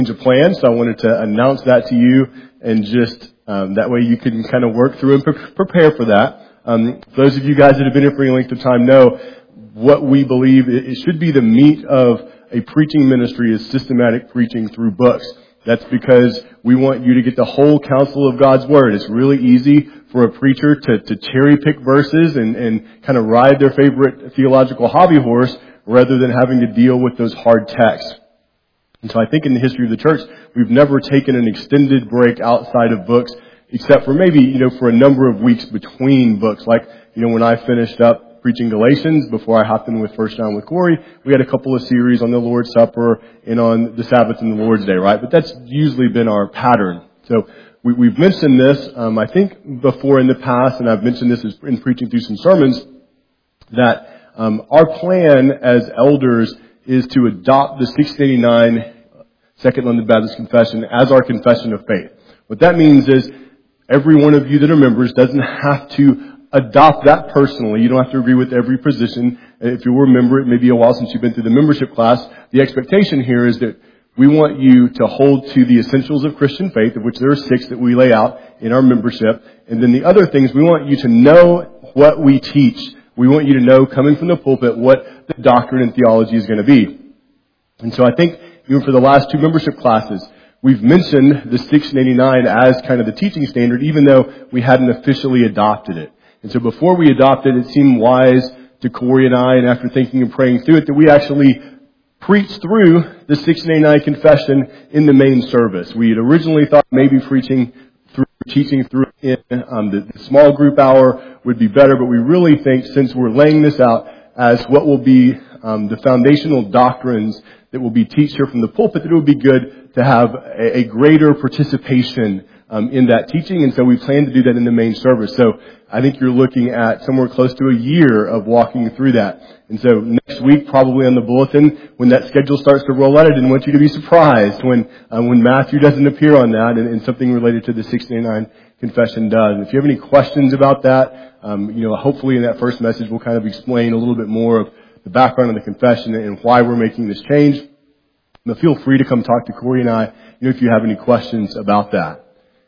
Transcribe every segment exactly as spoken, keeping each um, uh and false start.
change of plan, so I wanted to announce that to you, and just um, that way you can kind of work through and pre- prepare for that. Um, those of you guys that have been here for any length of time know what we believe it, it should be the meat of a preaching ministry is systematic preaching through books. That's because we want you to get the whole counsel of God's Word. It's really easy for a preacher to, to cherry pick verses and, and kind of ride their favorite theological hobby horse rather than having to deal with those hard texts. And so I think in the history of the church, we've never taken an extended break outside of books, except for maybe, you know, for a number of weeks between books. Like, you know, when I finished up preaching Galatians, before I hopped in with First John with Corey, we had a couple of series on the Lord's Supper and on the Sabbath and the Lord's Day, right? But that's usually been our pattern. So we, we've mentioned this, um, I think before in the past, and I've mentioned this in preaching through some sermons, that um, our plan as elders is to adopt the sixteen eighty-nine Second London Baptist Confession as our confession of faith. What that means is every one of you that are members doesn't have to adopt that personally. You don't have to agree with every position. If you were a member, it may be a while since you've been through the membership class. The expectation here is that we want you to hold to the essentials of Christian faith, of which there are six that we lay out in our membership. And then the other things, we want you to know what we teach. We want you to know, coming from the pulpit, what the doctrine and theology is going to be. And so I think even for the last two membership classes, we've mentioned the sixteen eighty-nine as kind of the teaching standard, even though we hadn't officially adopted it. And so before we adopted it, it seemed wise to Corey and I, and after thinking and praying through it, that we actually preach through the sixteen eighty-nine confession in the main service. We had originally thought maybe preaching through, teaching through in um, the, the small group hour would be better, but we really think since we're laying this out as what will be um, the foundational doctrines that will be taught here from the pulpit, that it would be good to have a, a greater participation um, in that teaching, and so we plan to do that in the main service. So I think you're looking at somewhere close to a year of walking through that. And so next week, probably on the bulletin, when that schedule starts to roll out, I didn't want you to be surprised when uh, when Matthew doesn't appear on that and, and something related to the sixteen eighty-nine confession does. And if you have any questions about that, um, you know, hopefully in that first message we'll kind of explain a little bit more of the background of the confession and why we're making this change. But feel free to come talk to Corey and I, you know, if you have any questions about that.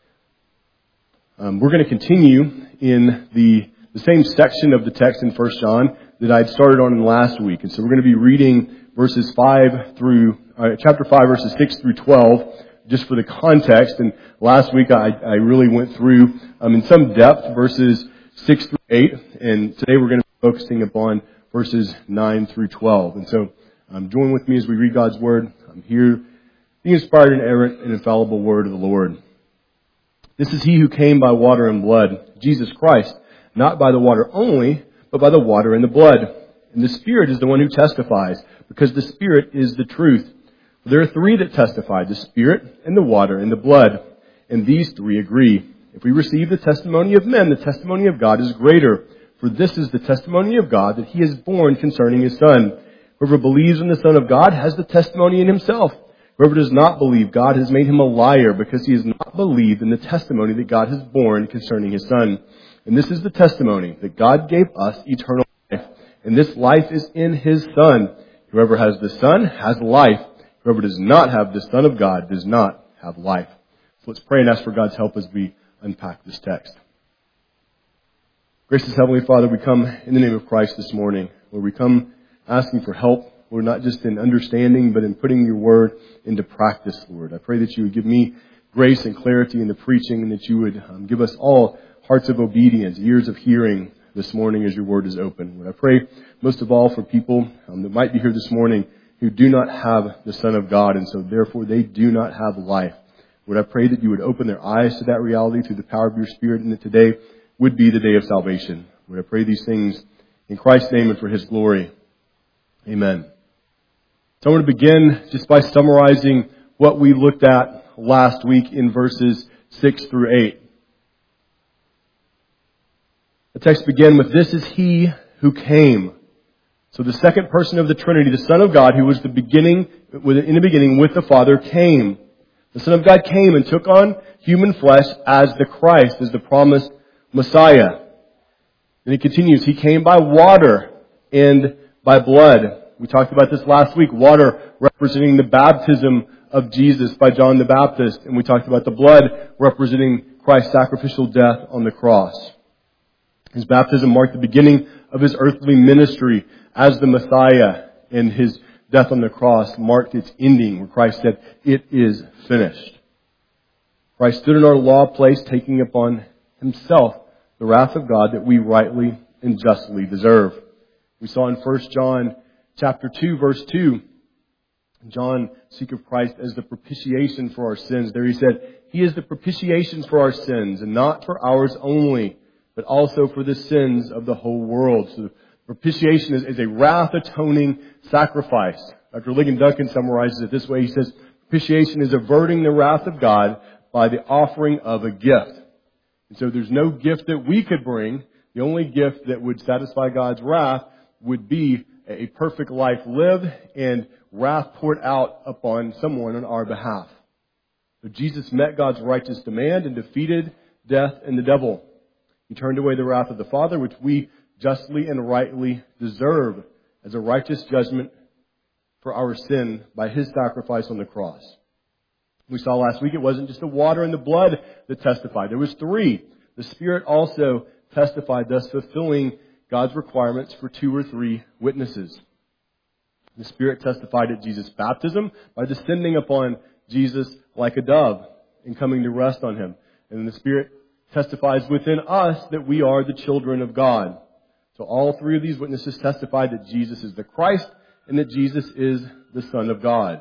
Um, we're going to continue in the, the same section of the text in First John that I'd started on in last week. And so we're going to be reading verses five through, uh, chapter five, verses six through twelve, just for the context. And last week I, I really went through, um, in some depth, verses six through eight. And today we're going to be focusing upon verses nine through twelve. And so, um, join with me as we read God's Word. I'm here, the inspired and errant and infallible Word of the Lord. This is He who came by water and blood, Jesus Christ, not by the water only, but by the water and the blood. And the Spirit is the one who testifies, because the Spirit is the truth. There are three that testify, the Spirit and the water and the blood, and these three agree. If we receive the testimony of men, the testimony of God is greater. For this is the testimony of God, that He is born concerning His Son. Whoever believes in the Son of God has the testimony in himself. Whoever does not believe, God has made him a liar, because he has not believed in the testimony that God has borne concerning His Son. And this is the testimony, that God gave us eternal life, and this life is in His Son. Whoever has the Son has life. Whoever does not have the Son of God does not have life. So let's pray and ask for God's help as we unpack this text. Gracious Heavenly Father, we come in the name of Christ this morning, where we come asking for help, Lord, not just in understanding, but in putting Your Word into practice, Lord. I pray that You would give me grace and clarity in the preaching, and that You would um, give us all hearts of obedience, ears of hearing this morning as Your Word is open. Lord, I pray most of all for people um, that might be here this morning who do not have the Son of God, and so therefore they do not have life. Lord, I pray that You would open their eyes to that reality through the power of Your Spirit, and that today would be the day of salvation. Lord, I pray these things in Christ's name and for His glory. Amen. So I want to begin just by summarizing what we looked at last week in verses six through eight. The text began with, "This is He who came." So the second person of the Trinity, the Son of God, who was the beginning, in the beginning with the Father, came. The Son of God came and took on human flesh as the Christ, as the promised Messiah. And he continues, He came by water and by blood. We talked about this last week. Water representing the baptism of Jesus by John the Baptist. And we talked about the blood representing Christ's sacrificial death on the cross. His baptism marked the beginning of his earthly ministry as the Messiah, and his death on the cross marked its ending, where Christ said, "It is finished." Christ stood in our law place, taking upon himself the wrath of God that we rightly and justly deserve. We saw in First John chapter two, verse two, John speak of Christ as the propitiation for our sins. There he said, "He is the propitiation for our sins, and not for ours only, but also for the sins of the whole world." So propitiation is, is a wrath-atoning sacrifice. Doctor Ligon Duncan summarizes it this way. He says, propitiation is averting the wrath of God by the offering of a gift. And so there's no gift that we could bring. The only gift that would satisfy God's wrath would be a perfect life lived and wrath poured out upon someone on our behalf. So Jesus met God's righteous demand and defeated death and the devil. He turned away the wrath of the Father, which we justly and rightly deserve as a righteous judgment for our sin by his sacrifice on the cross. We saw last week it wasn't just the water and the blood that testified. There was three. The Spirit also testified, thus fulfilling God's requirements for two or three witnesses. The Spirit testified at Jesus' baptism by descending upon Jesus like a dove and coming to rest on him. And the Spirit testifies within us that we are the children of God. So all three of these witnesses testified that Jesus is the Christ and that Jesus is the Son of God.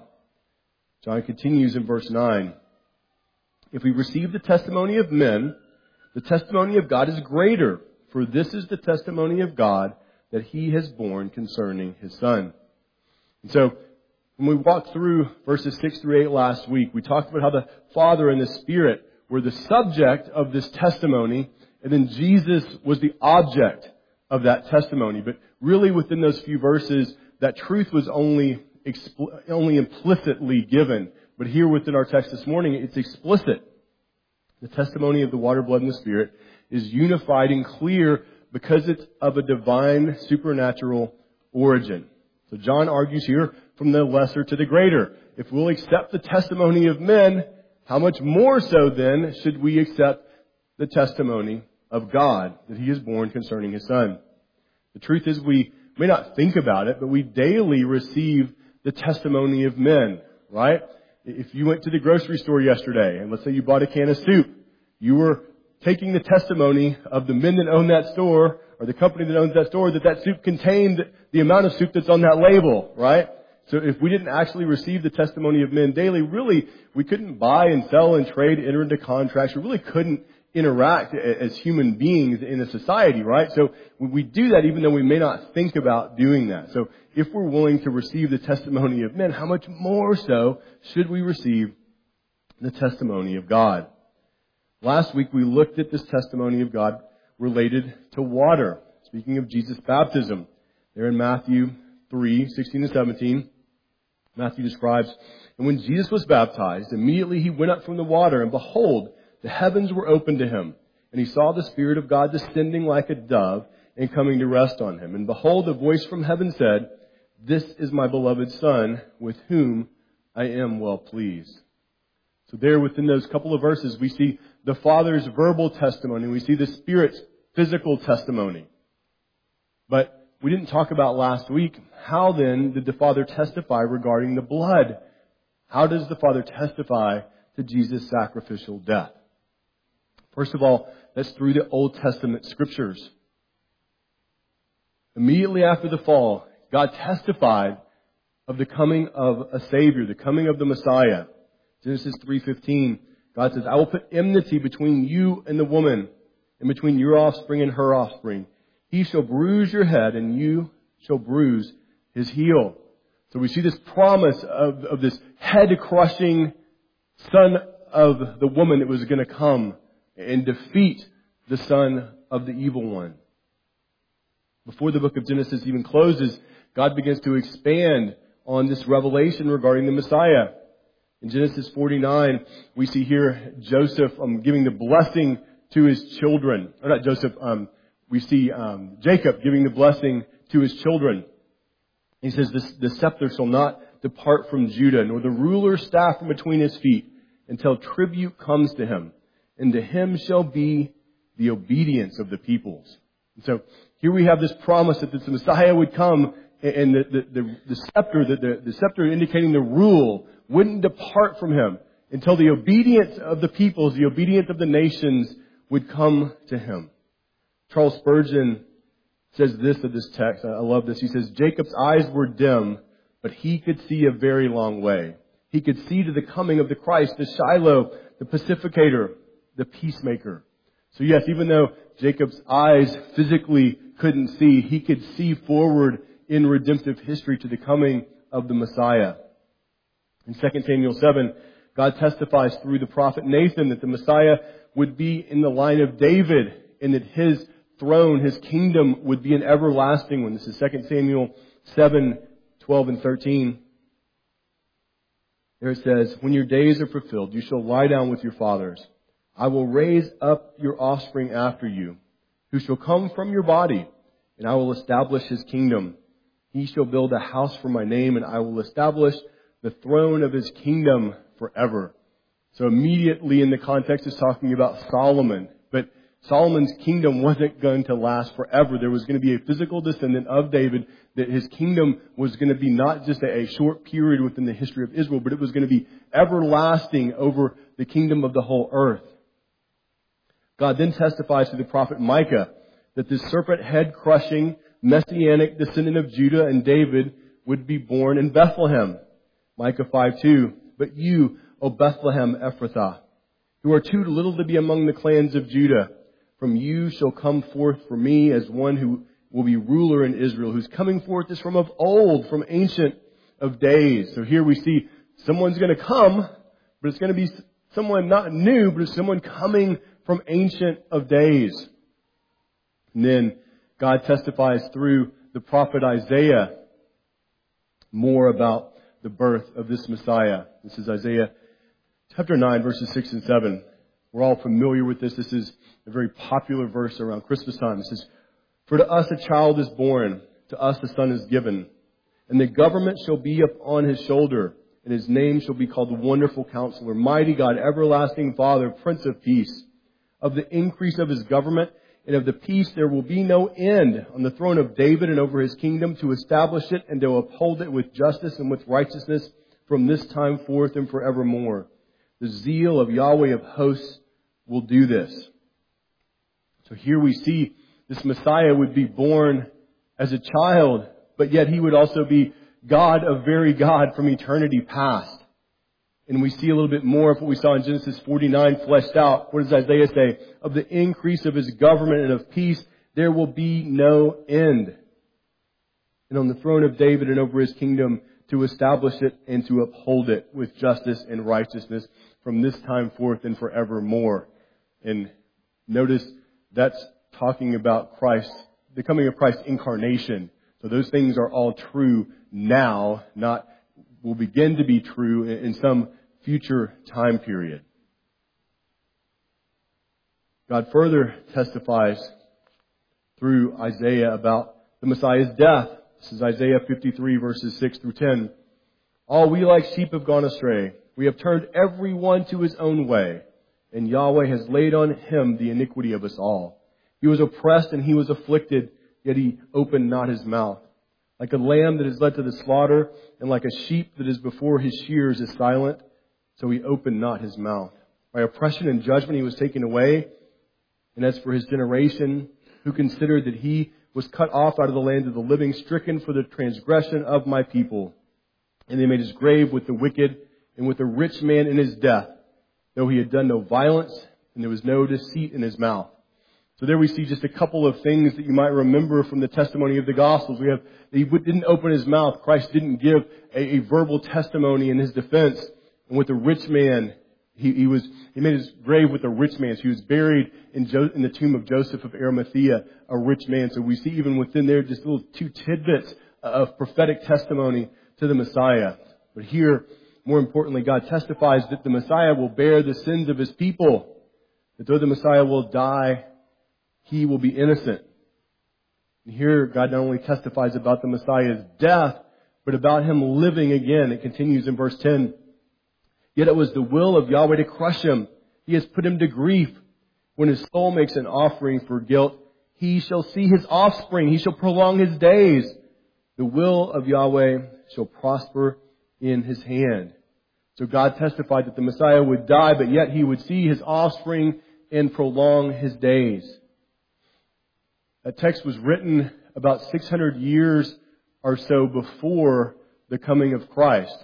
John continues in verse nine. If we receive the testimony of men, the testimony of God is greater, for this is the testimony of God that he has borne concerning his Son. And so, when we walked through verses six through eight last week, we talked about how the Father and the Spirit were the subject of this testimony, and then Jesus was the object of that testimony. But really within those few verses, that truth was only expl- only implicitly given. But here within our text this morning, it's explicit. The testimony of the water, blood, and the Spirit is unified and clear because it's of a divine, supernatural origin. So John argues here from the lesser to the greater. If we'll accept the testimony of men, how much more so then should we accept the testimony of God that he is born concerning his Son? The truth is we may not think about it, but we daily receive the testimony of men, right? If you went to the grocery store yesterday and let's say you bought a can of soup, you were taking the testimony of the men that own that store or the company that owns that store that that soup contained the amount of soup that's on that label, right? So if we didn't actually receive the testimony of men daily, really, we couldn't buy and sell and trade, enter into contracts. We really couldn't interact as human beings in a society, right? So we do that even though we may not think about doing that. So if we're willing to receive the testimony of men, how much more so should we receive the testimony of God? Last week we looked at this testimony of God related to water. Speaking of Jesus' baptism, there in Matthew three, sixteen and seventeen, Matthew describes, "And when Jesus was baptized, immediately he went up from the water, and behold, the heavens were opened to him. And he saw the Spirit of God descending like a dove and coming to rest on him. And behold, a voice from heaven said, 'This is my beloved Son, with whom I am well pleased.'" So there within those couple of verses, we see the Father's verbal testimony. We see the Spirit's physical testimony. But we didn't talk about last week, how then did the Father testify regarding the blood? How does the Father testify to Jesus' sacrificial death? First of all, that's through the Old Testament scriptures. Immediately after the fall, God testified of the coming of a Savior, the coming of the Messiah. Genesis three fifteen, God says, "I will put enmity between you and the woman, and between your offspring and her offspring. He shall bruise your head, and you shall bruise his heel." So we see this promise of, of this head-crushing son of the woman that was going to come and defeat the son of the evil one. Before the book of Genesis even closes, God begins to expand on this revelation regarding the Messiah. In Genesis forty-nine, we see here Joseph um, giving the blessing to his children. Or not Joseph, um, we see um, Jacob giving the blessing to his children. He says, "This, the scepter shall not depart from Judah, nor the ruler's staff from between his feet, until tribute comes to him. And to him shall be the obedience of the peoples. And so here we have this promise that the Messiah would come, and the, the, the, the scepter, the, the, the scepter indicating the rule, wouldn't depart from him until the obedience of the peoples, the obedience of the nations would come to him. Charles Spurgeon says this of this text. I love this. He says, Jacob's eyes were dim, but he could see a very long way. He could see to the coming of the Christ, the Shiloh, the pacificator, the peacemaker. So yes, even though Jacob's eyes physically couldn't see, he could see forward in redemptive history to the coming of the Messiah. In Second Samuel seven, God testifies through the prophet Nathan that the Messiah would be in the line of David and that his throne, his kingdom would be an everlasting one. This is Second Samuel seven, twelve and thirteen. There it says, when your days are fulfilled, you shall lie down with your fathers. I will raise up your offspring after you, who shall come from your body, and I will establish his kingdom. He shall build a house for my name, and I will establish the throne of his kingdom forever. So immediately in the context is talking about Solomon. But Solomon's kingdom wasn't going to last forever. There was going to be a physical descendant of David, that his kingdom was going to be not just a short period within the history of Israel, but it was going to be everlasting over the kingdom of the whole earth. God then testifies to the prophet Micah that this serpent head crushing messianic descendant of Judah and David would be born in Bethlehem. Micah five two, but you, O Bethlehem Ephrathah, who are too little to be among the clans of Judah, from you shall come forth for me as one who will be ruler in Israel, whose coming forth is from of old, from ancient of days. So here we see someone's going to come, but it's going to be someone not new, but it's someone coming from ancient of days. And then God testifies through the prophet Isaiah more about the birth of this Messiah. This is Isaiah chapter nine, verses six and seven. We're all familiar with this. This is a very popular verse around Christmas time. It says, for to us a child is born, to us a son is given, and the government shall be upon his shoulder, and his name shall be called the Wonderful Counselor, Mighty God, Everlasting Father, Prince of Peace. Of the increase of his government and of the peace there will be no end on the throne of David and over his kingdom, to establish it and to uphold it with justice and with righteousness from this time forth and forevermore. The zeal of Yahweh of hosts will do this. So here we see this Messiah would be born as a child, but yet he would also be God of very God from eternity past. And we see a little bit more of what we saw in Genesis forty-nine fleshed out. What does Isaiah say? Of the increase of his government and of peace, there will be no end. And on the throne of David and over his kingdom, to establish it and to uphold it with justice and righteousness from this time forth and forevermore. And notice that's talking about Christ, the coming of Christ's incarnation. So those things are all true now, not will begin to be true in some future time period. God further testifies through Isaiah about the Messiah's death. This is Isaiah fifty-three, verses six through ten. All we like sheep have gone astray. We have turned every one to his own way, and Yahweh has laid on him the iniquity of us all. He was oppressed and he was afflicted, yet he opened not his mouth. Like a lamb that is led to the slaughter, and like a sheep that is before his shearers is silent, so he opened not his mouth. By oppression and judgment he was taken away. And as for his generation, who considered that he was cut off out of the land of the living, stricken for the transgression of my people. And they made his grave with the wicked and with the rich man in his death, though he had done no violence and there was no deceit in his mouth. So there we see just a couple of things that you might remember from the testimony of the Gospels. We have, he didn't open his mouth. Christ didn't give a, a verbal testimony in his defense. And with the rich man, he, he was, he made his grave with a rich man. So he was buried in, jo, in the tomb of Joseph of Arimathea, a rich man. So we see even within there just little two tidbits of prophetic testimony to the Messiah. But here, more importantly, God testifies that the Messiah will bear the sins of his people. That though the Messiah will die, he will be innocent. And here, God not only testifies about the Messiah's death, but about him living again. It continues in verse ten. Yet it was the will of Yahweh to crush him. He has put him to grief. When his soul makes an offering for guilt, he shall see his offspring. He shall prolong his days. The will of Yahweh shall prosper in his hand. So God testified that the Messiah would die, but yet he would see his offspring and prolong his days. That text was written about six hundred years or so before the coming of Christ.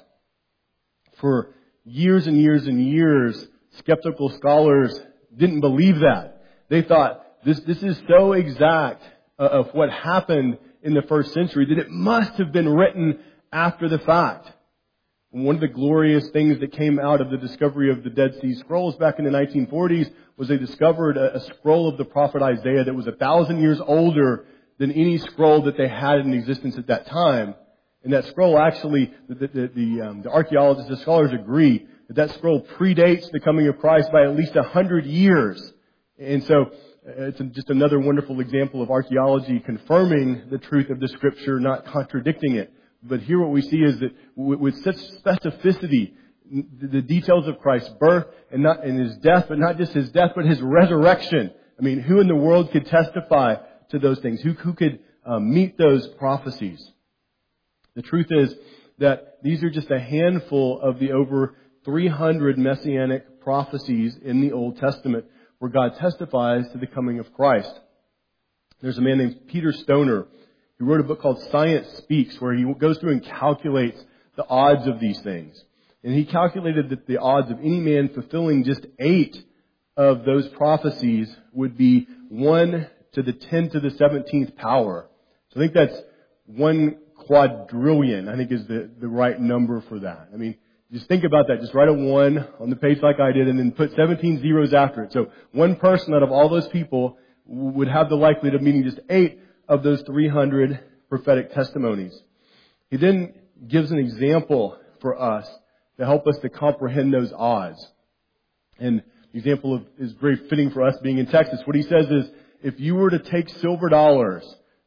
For years and years and years, skeptical scholars didn't believe that. They thought, this, this is so exact of what happened in the first century that it must have been written after the fact. One of the glorious things that came out of the discovery of the Dead Sea Scrolls back in the nineteen forties was they discovered a, a scroll of the prophet Isaiah that was a thousand years older than any scroll that they had in existence at that time. And that scroll actually, the, the, the, um, the archaeologists, the scholars agree that that scroll predates the coming of Christ by at least a hundred years. And so it's just another wonderful example of archaeology confirming the truth of the Scripture, not contradicting it. But here what we see is that with such specificity, the details of Christ's birth and not and his death, but not just his death, but his resurrection. I mean, who in the world could testify to those things? Who, who could um, meet those prophecies? The truth is that these are just a handful of the over three hundred messianic prophecies in the Old Testament where God testifies to the coming of Christ. There's a man named Peter Stoner who wrote a book called Science Speaks, where he goes through and calculates the odds of these things. And he calculated that the odds of any man fulfilling just eight of those prophecies would be one to the ten to the seventeenth power. So I think that's one quadrillion, I think is the, the right number for that. I mean, just think about that. Just write a one on the page like I did and then put seventeen zeros after it. So one person out of all those people would have the likelihood of meeting just eight of those three hundred prophetic testimonies. He then gives an example for us to help us to comprehend those odds. And the example of, is very fitting for us being in Texas. What he says is, if you were to take silver dollars,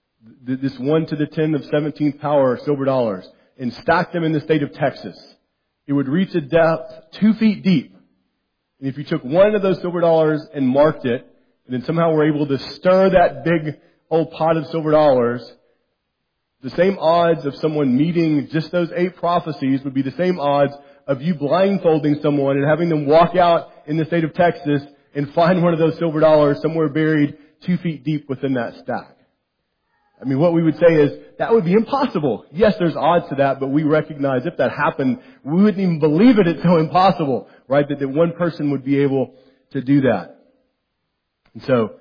this one to the ten of seventeenth power silver dollars, and stack them in the state of Texas, it would reach a depth two feet deep. And if you took one of those silver dollars and marked it, and then somehow were able to stir that big old pot of silver dollars, the same odds of someone meeting just those eight prophecies would be the same odds of you blindfolding someone and having them walk out in the state of Texas and find one of those silver dollars somewhere buried two feet deep within that stack. I mean, what we would say is, that would be impossible. Yes, there's odds to that, but we recognize if that happened, we wouldn't even believe it. It's so impossible, right? That, that one person would be able to do that. And so,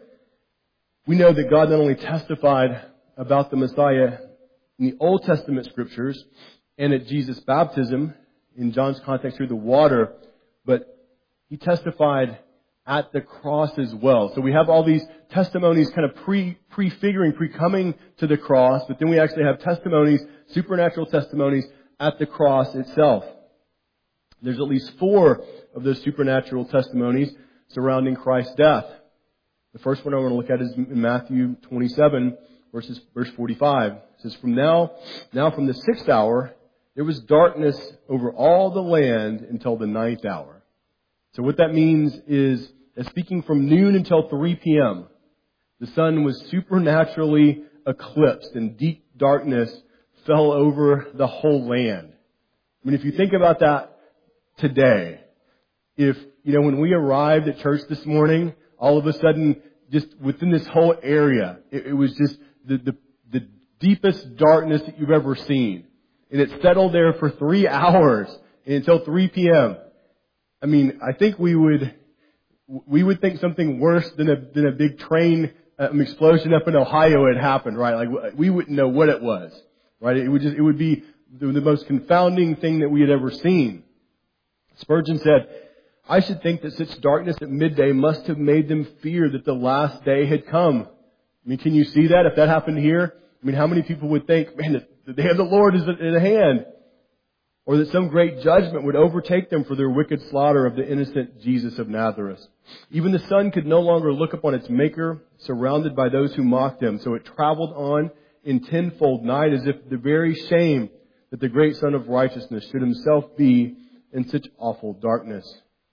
we know that God not only testified about the Messiah in the Old Testament scriptures and at Jesus' baptism, in John's context here, the water, but He testified at the cross as well. So we have all these testimonies kind of pre, prefiguring, pre-coming to the cross, but then we actually have testimonies, supernatural testimonies at the cross itself. There's at least four of those supernatural testimonies surrounding Christ's death. The first one I want to look at is in Matthew twenty-seven, verses, verse forty-five. It says, From now, now from the sixth hour, there was darkness over all the land until the ninth hour. So what that means is, that speaking from noon until three p.m., the sun was supernaturally eclipsed and deep darkness fell over the whole land. I mean, if you think about that today, if, you know, when we arrived at church this morning, all of a sudden, just within this whole area, it, it was just the, the, the deepest darkness that you've ever seen. And it settled there for three hours until three p.m. I mean, I think we would, we would think something worse than a, than a big train um, explosion up in Ohio had happened, right? Like, we wouldn't know what it was, right? It would just, it would be the, the most confounding thing that we had ever seen. Spurgeon said, I should think that such darkness at midday must have made them fear that the last day had come. I mean, can you see that if that happened here? I mean, how many people would think, man, the, the day of the Lord is at hand? Or that some great judgment would overtake them for their wicked slaughter of the innocent Jesus of Nazareth. Even the sun could no longer look upon its Maker, surrounded by those who mocked him. So it traveled on in tenfold night as if the very shame that the great Son of Righteousness should himself be in such awful darkness.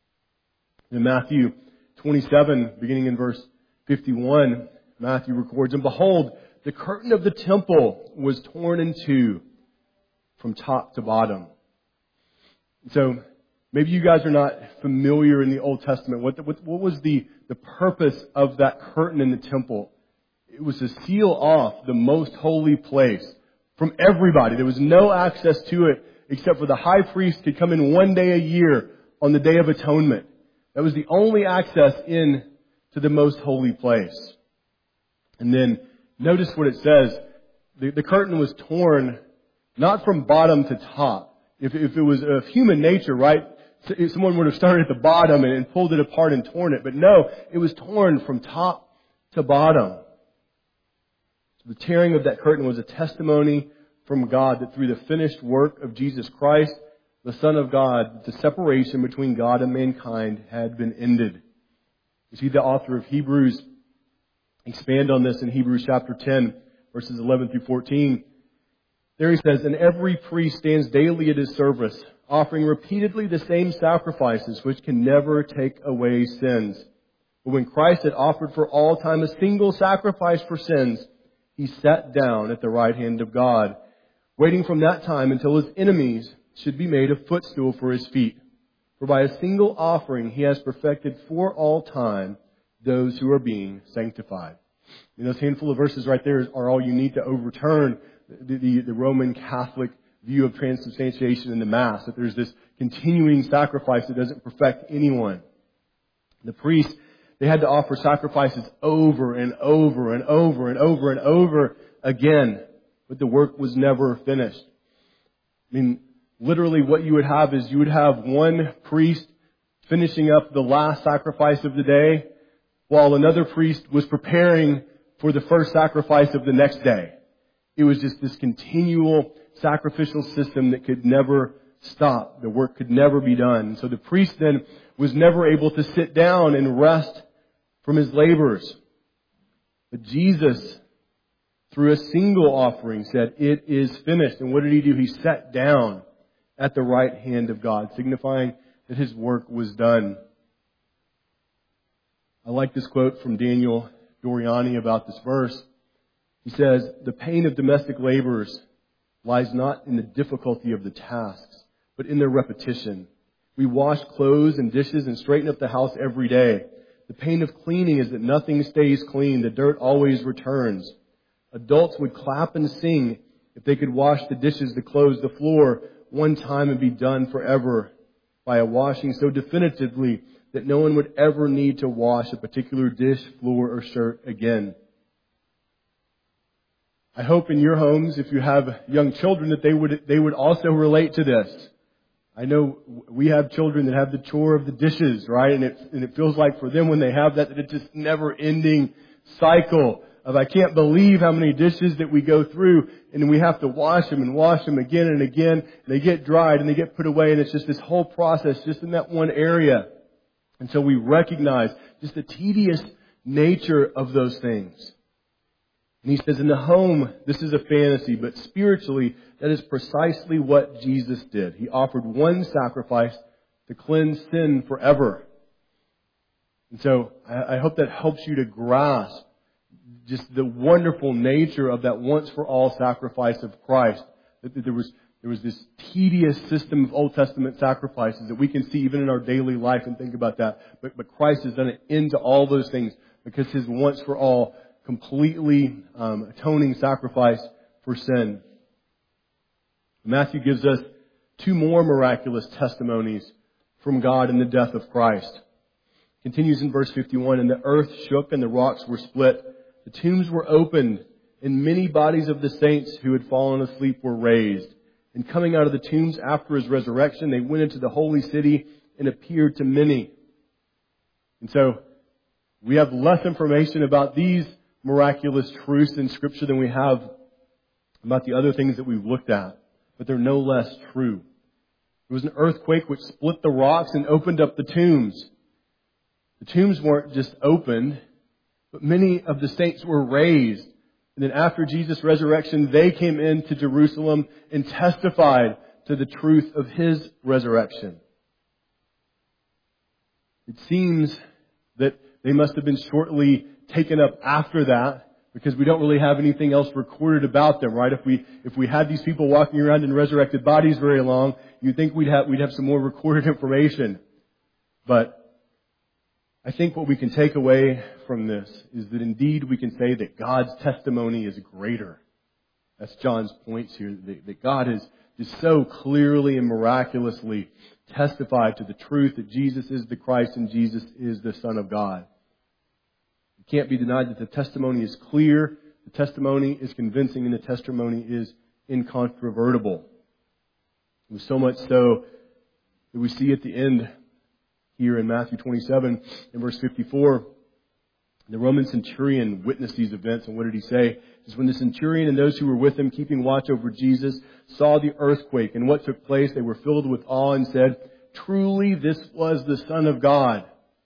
In Matthew twenty-seven, beginning in verse fifty-one, Matthew records, "And behold, the curtain of the temple was torn in two from top to bottom." So maybe you guys are not familiar in the Old Testament. What, the, what, what was the, the purpose of that curtain in the temple? It was to seal off the most holy place from everybody. There was no access to it except for the high priest could come in one day a year on the Day of Atonement. That was the only access in to the most holy place. And then notice what it says. The, the curtain was torn not from bottom to top. If, if it was of human nature, right, if someone would have started at the bottom and, and pulled it apart and torn it. But no, it was torn from top to bottom. So the tearing of that curtain was a testimony from God that through the finished work of Jesus Christ, the Son of God, the separation between God and mankind had been ended. You see the author of Hebrews expand on this in Hebrews chapter ten, verses eleven through fourteen. There he says, "And every priest stands daily at his service, offering repeatedly the same sacrifices, which can never take away sins. But when Christ had offered for all time a single sacrifice for sins, He sat down at the right hand of God, waiting from that time until His enemies should be made a footstool for His feet. For by a single offering He has perfected for all time those who are being sanctified." And those handful of verses right there are all you need to overturn the, the, the Roman Catholic view of transubstantiation in the Mass, that there's this continuing sacrifice that doesn't perfect anyone. The priests, they had to offer sacrifices over and over and over and over and over again, but the work was never finished. I mean, literally what you would have is you would have one priest finishing up the last sacrifice of the day, while another priest was preparing for the first sacrifice of the next day. It was just this continual sacrificial system that could never stop. The work could never be done. So the priest then was never able to sit down and rest from his labors. But Jesus, through a single offering, said, "It is finished." And what did He do? He sat down at the right hand of God, signifying that His work was done. I like this quote from Daniel Doriani about this verse. He says, "The pain of domestic laborers lies not in the difficulty of the tasks, but in their repetition. We wash clothes and dishes and straighten up the house every day. The pain of cleaning is that nothing stays clean. The dirt always returns. Adults would clap and sing if they could wash the dishes, the clothes, the floor one time and be done forever by a washing so definitively that no one would ever need to wash a particular dish, floor, or shirt again." I hope in your homes, if you have young children, that they would they would also relate to this. I know we have children that have the chore of the dishes, right? And it and it feels like for them when they have that, that it's just never-ending cycle of I can't believe how many dishes that we go through, and then we have to wash them and wash them again and again. And they get dried and they get put away, and it's just this whole process just in that one area. And so we recognize just the tedious nature of those things. And he says, in the home, this is a fantasy, but spiritually, that is precisely what Jesus did. He offered one sacrifice to cleanse sin forever. And so I, I hope that helps you to grasp just the wonderful nature of that once-for-all sacrifice of Christ. That there was there was this tedious system of Old Testament sacrifices that we can see even in our daily life and think about that. But, but Christ has done an end to all those things because His once-for-all completely um, atoning sacrifice for sin. Matthew gives us two more miraculous testimonies from God in the death of Christ. Continues in verse fifty-one, "And the earth shook and the rocks were split. The tombs were opened, and many bodies of the saints who had fallen asleep were raised. And coming out of the tombs after His resurrection, they went into the holy city and appeared to many." And so we have less information about these miraculous truths in Scripture than we have about the other things that we've looked at. But they're no less true. There was an earthquake which split the rocks and opened up the tombs. The tombs weren't just opened, but many of the saints were raised. And then after Jesus' resurrection, they came into Jerusalem and testified to the truth of His resurrection. It seems that they must have been shortly taken up after that, because we don't really have anything else recorded about them, right? If we if we had these people walking around in resurrected bodies very long, you'd think we'd have we'd have some more recorded information. But I think what we can take away from this is that indeed we can say that God's testimony is greater. That's John's points here, that, that God has just so clearly and miraculously testified to the truth that Jesus is the Christ and Jesus is the Son of God. It can't be denied that the testimony is clear, the testimony is convincing, and the testimony is incontrovertible. It was so much so that we see at the end here in Matthew twenty-seven, in verse fifty-four, the Roman centurion witnessed these events, and what did he say? It says, when the centurion and those who were with him keeping watch over Jesus saw the earthquake and what took place, they were filled with awe and said, truly this was the Son of God.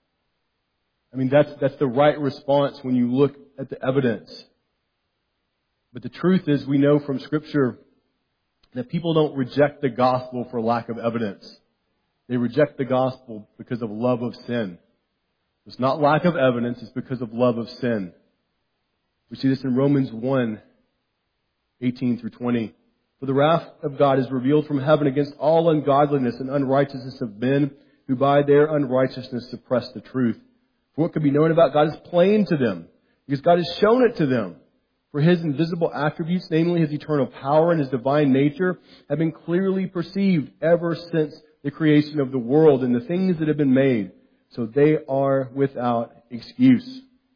I mean, that's, that's the right response when you look at the evidence. But the truth is, we know from Scripture that people don't reject the gospel for lack of evidence. They reject the gospel because of love of sin. It's not lack of evidence, it's because of love of sin. We see this in Romans one, eighteen through twenty. For the wrath of God is revealed from heaven against all ungodliness and unrighteousness of men who by their unrighteousness suppress the truth. For what can be known about God is plain to them, because God has shown it to them. For His invisible attributes, namely His eternal power and His divine nature, have been clearly perceived ever since the creation of the world and the things that have been made. So they are without excuse.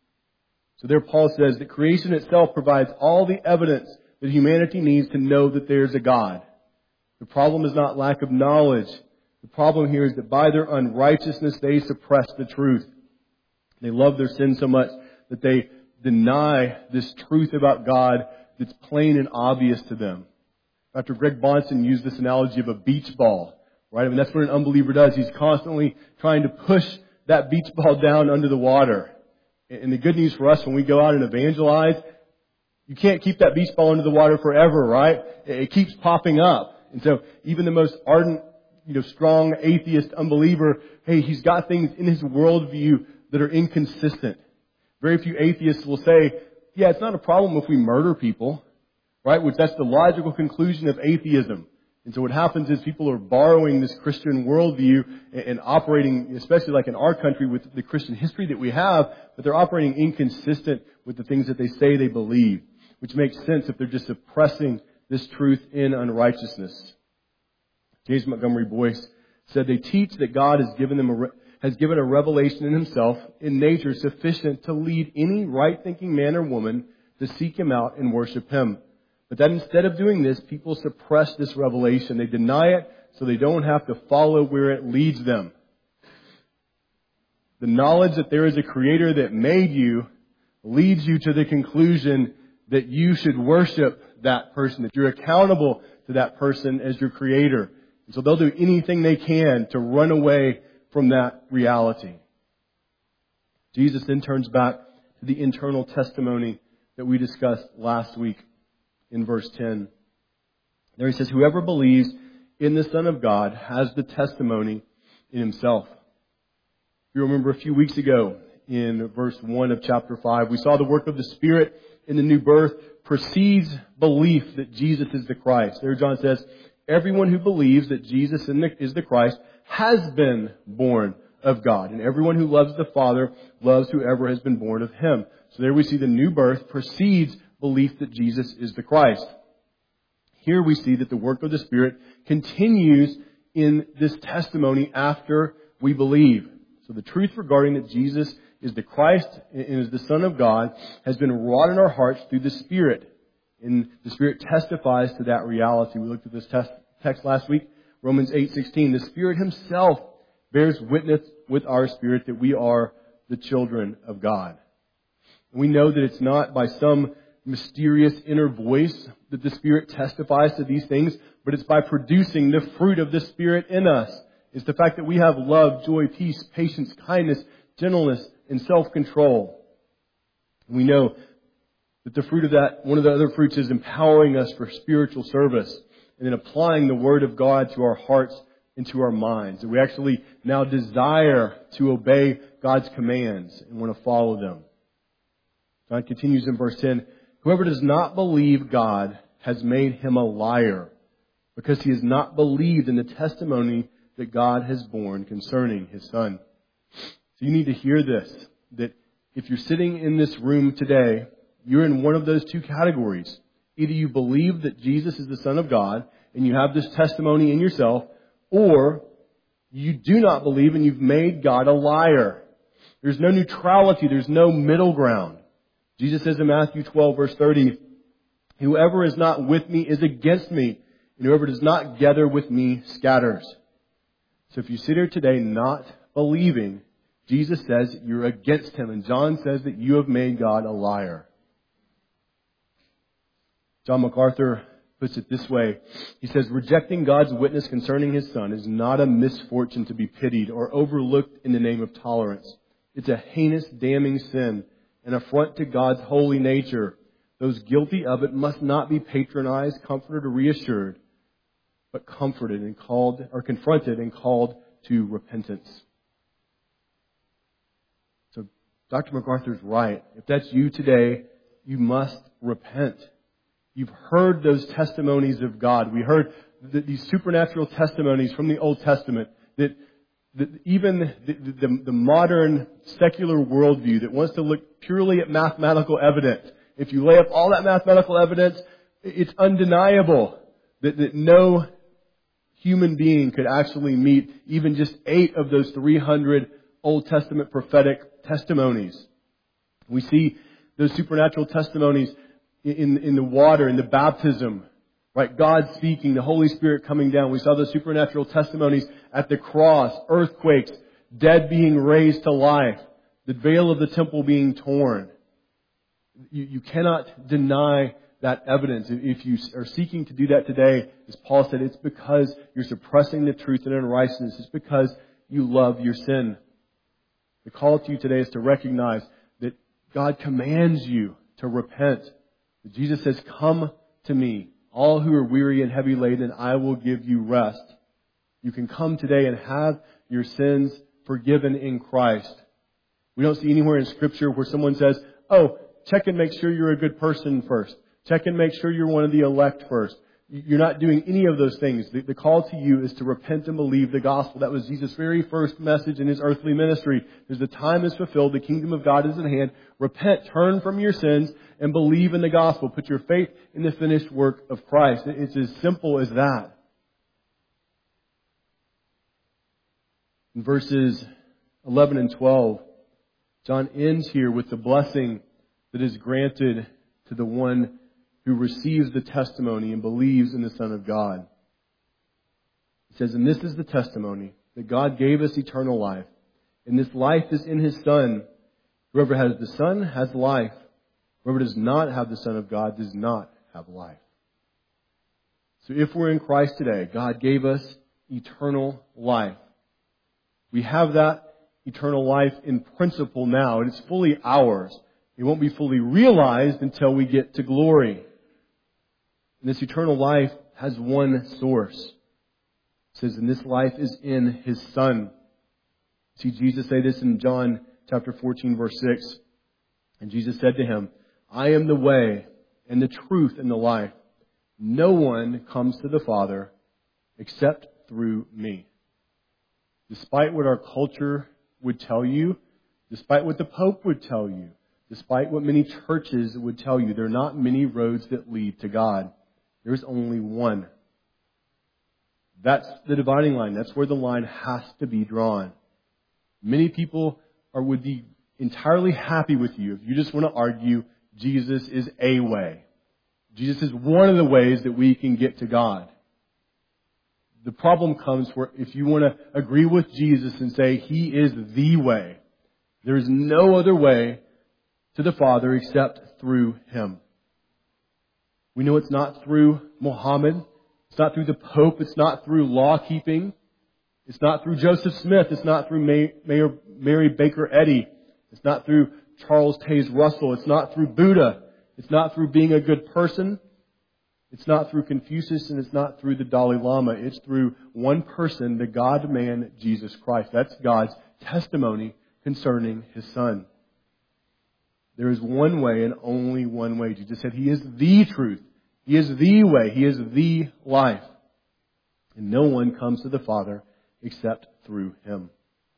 So there Paul says that creation itself provides all the evidence that humanity needs to know that there's a God. The problem is not lack of knowledge. The problem here is that by their unrighteousness they suppress the truth. They love their sin so much that they deny this truth about God that's plain and obvious to them. Doctor Greg Bahnsen used this analogy of a beach ball. Right? I mean, that's what an unbeliever does. He's constantly trying to push that beach ball down under the water. And the good news for us when we go out and evangelize, you can't keep that beach ball under the water forever, right? It keeps popping up. And so even the most ardent, you know, strong atheist unbeliever, hey, he's got things in his worldview that are inconsistent. Very few atheists will say, yeah, it's not a problem if we murder people, right? Which that's the logical conclusion of atheism. And so what happens is people are borrowing this Christian worldview and operating, especially like in our country with the Christian history that we have, but they're operating inconsistent with the things that they say they believe, which makes sense if they're just suppressing this truth in unrighteousness. James Montgomery Boyce said they teach that God has given them a, has given a revelation in Himself in nature sufficient to lead any right-thinking man or woman to seek Him out and worship Him. But that instead of doing this, people suppress this revelation. They deny it so they don't have to follow where it leads them. The knowledge that there is a Creator that made you leads you to the conclusion that you should worship that person, that you're accountable to that person as your Creator. And so they'll do anything they can to run away from that reality. Jesus then turns back to the internal testimony that we discussed last week. In verse ten, there he says, whoever believes in the Son of God has the testimony in himself. If you remember a few weeks ago in verse one of chapter five, we saw the work of the Spirit in the new birth precedes belief that Jesus is the Christ. There John says, everyone who believes that Jesus is the Christ has been born of God. And everyone who loves the Father loves whoever has been born of Him. So there we see the new birth precedes belief that Jesus is the Christ. Here we see that the work of the Spirit continues in this testimony after we believe. So the truth regarding that Jesus is the Christ and is the Son of God has been wrought in our hearts through the Spirit. And the Spirit testifies to that reality. We looked at this test, text last week, Romans eight sixteen. The Spirit Himself bears witness with our spirit that we are the children of God. And we know that it's not by some mysterious inner voice that the Spirit testifies to these things, but it's by producing the fruit of the Spirit in us. It's the fact that we have love, joy, peace, patience, kindness, gentleness, and self-control. We know That the fruit of that, one of the other fruits is empowering us for spiritual service and then applying the Word of God to our hearts and to our minds. That we actually now desire to obey God's commands and want to follow them. John continues in verse ten, whoever does not believe God has made him a liar, because he has not believed in the testimony that God has borne concerning His Son. So you need to hear this, that if you're sitting in this room today, you're in one of those two categories. Either you believe that Jesus is the Son of God and you have this testimony in yourself, or you do not believe and you've made God a liar. There's no neutrality. There's no middle ground. Jesus says in Matthew twelve, verse thirty, whoever is not with me is against me, and whoever does not gather with me scatters. So if you sit here today not believing, Jesus says you're against Him. And John says that you have made God a liar. John MacArthur puts it this way. He says, rejecting God's witness concerning His Son is not a misfortune to be pitied or overlooked in the name of tolerance. It's a heinous, damning sin, an affront to God's holy nature. Those guilty of it must not be patronized, comforted, or reassured, but comforted and called, or confronted and called to repentance. So Doctor MacArthur's right. If that's you today, you must repent. You've heard those testimonies of God. We heard the, these supernatural testimonies from the Old Testament that, that even the, the, the modern secular worldview that wants to look purely at mathematical evidence, if you lay up all that mathematical evidence, it's undeniable that, that no human being could actually meet even just eight of those three hundred Old Testament prophetic testimonies. We see those supernatural testimonies in, in the water, in the baptism, right? God speaking, the Holy Spirit coming down. We saw those supernatural testimonies at the cross, earthquakes, dead being raised to life, the veil of the temple being torn. You, you cannot deny that evidence. If you are seeking to do that today, as Paul said, it's because you're suppressing the truth and unrighteousness. It's because you love your sin. The call to you today is to recognize that God commands you to repent. Jesus says, come to me, all who are weary and heavy laden, I will give you rest. You can come today and have your sins forgiven in Christ. We don't see anywhere in Scripture where someone says, oh, check and make sure you're a good person first. Check and make sure you're one of the elect first. You're not doing any of those things. The, the call to you is to repent and believe the gospel. That was Jesus' very first message in His earthly ministry. As the time is fulfilled, the kingdom of God is at hand. Repent, turn from your sins, and believe in the gospel. Put your faith in the finished work of Christ. It's as simple as that. In verses eleven and twelve, John ends here with the blessing that is granted to the one who receives the testimony and believes in the Son of God. He says, and this is the testimony, that God gave us eternal life, and this life is in His Son. Whoever has the Son has life. Whoever does not have the Son of God does not have life. So if we're in Christ today, God gave us eternal life. We have that eternal life in principle now, and it's fully ours. It won't be fully realized until we get to glory. And this eternal life has one source. It says, and this life is in His Son. See Jesus say this in John chapter fourteen, verse six. And Jesus said to him, I am the way and the truth and the life. No one comes to the Father except through me. Despite what our culture would tell you, despite what the Pope would tell you, despite what many churches would tell you, there are not many roads that lead to God. There's only one. That's the dividing line. That's where the line has to be drawn. Many people are would be entirely happy with you if you just want to argue Jesus is a way. Jesus is one of the ways that we can get to God. The problem comes where if you want to agree with Jesus and say He is the way, there is no other way to the Father except through Him. We know it's not through Muhammad. It's not through the Pope. It's not through law keeping. It's not through Joseph Smith. It's not through May, Mayor, Mary Baker Eddy. It's not through Charles Taze Russell. It's not through Buddha. It's not through being a good person. It's not through Confucius, and it's not through the Dalai Lama. It's through one person, the God-man, Jesus Christ. That's God's testimony concerning His Son. There is one way and only one way. Jesus said He is the truth. He is the way. He is the life. And no one comes to the Father except through Him.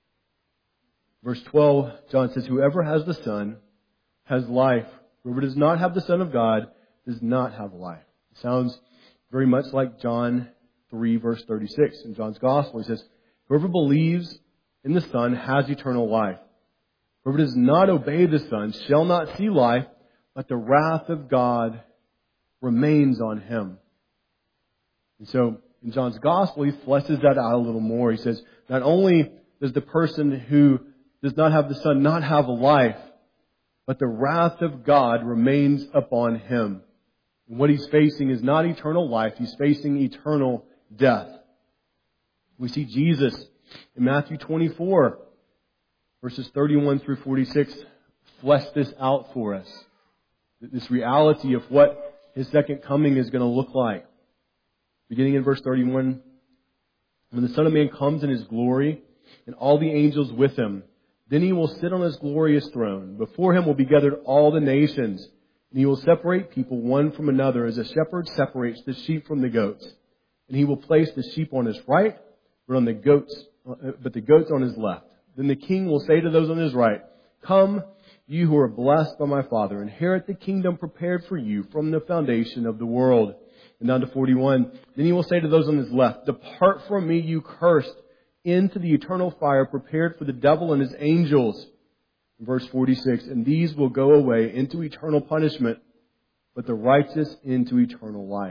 Verse twelve, John says, whoever has the Son has life. Whoever does not have the Son of God does not have life. It sounds very much like John three, verse thirty-six. In John's Gospel, he says, whoever believes in the Son has eternal life. Whoever does not obey the Son shall not see life, but the wrath of God remains on him. And so, in John's Gospel, he fleshes that out a little more. He says, not only does the person who does not have the Son not have a life, but the wrath of God remains upon him. And what he's facing is not eternal life. He's facing eternal death. We see Jesus in Matthew twenty-four, verses thirty-one through forty-six, flesh this out for us. This reality of what His second coming is going to look like. Beginning in verse thirty-one, when the Son of Man comes in His glory and all the angels with Him, then He will sit on His glorious throne. Before Him will be gathered all the nations, and He will separate people one from another as a shepherd separates the sheep from the goats. And He will place the sheep on His right, but on the goats, but the goats on His left. Then the King will say to those on His right, come, you who are blessed by my Father, inherit the kingdom prepared for you from the foundation of the world. And down to forty-one, then He will say to those on His left, depart from me, you cursed, into the eternal fire prepared for the devil and his angels. In verse forty-six, and these will go away into eternal punishment, but the righteous into eternal life.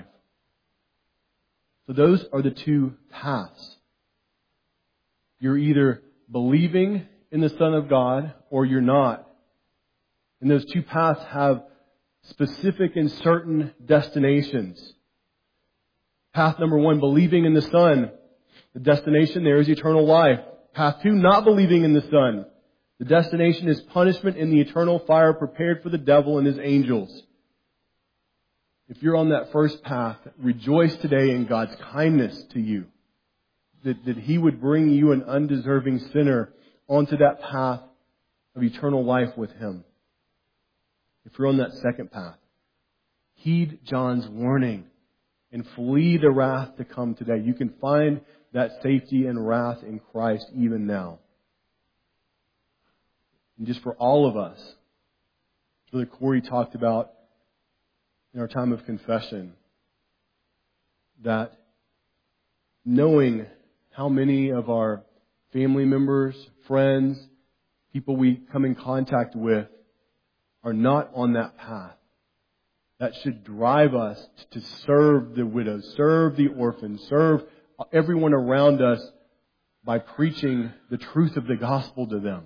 So those are the two paths. You're either believing in the Son of God or you're not. And those two paths have specific and certain destinations. Path number one, believing in the Son. The destination there is eternal life. Path two, not believing in the Son. The destination is punishment in the eternal fire prepared for the devil and his angels. If you're on that first path, rejoice today in God's kindness to you. That, that He would bring you, an undeserving sinner, onto that path of eternal life with Him. If you're on that second path, heed John's warning and flee the wrath to come today. You can find that safety and wrath in Christ even now. And just for all of us, Brother Corey talked about in our time of confession, that knowing how many of our family members, friends, people we come in contact with are not on that path, that should drive us to serve the widows, serve the orphans, serve everyone around us by preaching the truth of the gospel to them.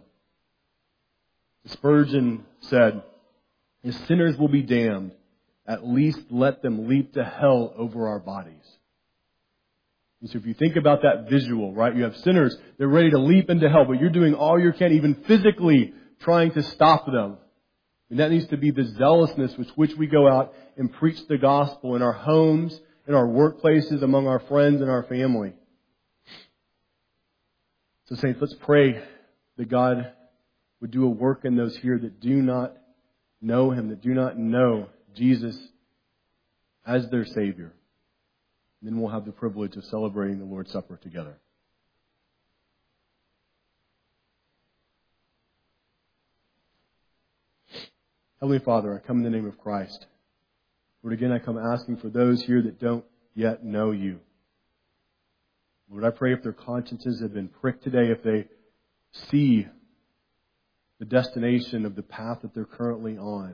Spurgeon said, if sinners will be damned, at least let them leap to hell over our bodies. And so if you think about that visual, right? You have sinners, they're ready to leap into hell, but you're doing all you can, even physically trying to stop them. And that needs to be the zealousness with which we go out and preach the gospel in our homes, in our workplaces, among our friends and our family. So saints, let's pray that God would do a work in those here that do not know Him, that do not know Jesus as their Savior. And then we'll have the privilege of celebrating the Lord's Supper together. Heavenly Father, I come in the name of Christ. Lord, again, I come asking for those here that don't yet know You. Lord, I pray if their consciences have been pricked today, if they see the destination of the path that they're currently on,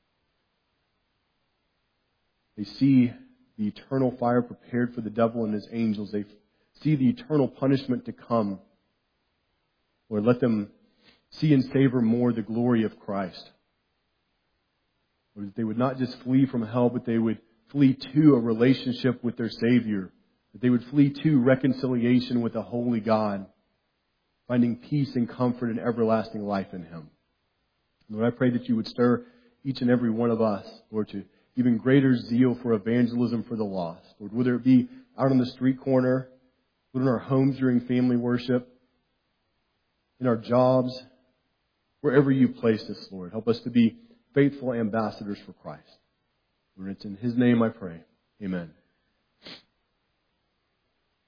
they see the eternal fire prepared for the devil and his angels, they see the eternal punishment to come. Lord, let them see and savor more the glory of Christ. Lord, that they would not just flee from hell, but they would flee to a relationship with their Savior. That they would flee to reconciliation with a holy God, finding peace and comfort and everlasting life in Him. Lord, I pray that You would stir each and every one of us, Lord, to even greater zeal for evangelism for the lost. Lord, whether it be out on the street corner, in our homes during family worship, in our jobs, wherever you place us, Lord. Help us to be faithful ambassadors for Christ. Lord, it's in His name I pray. Amen.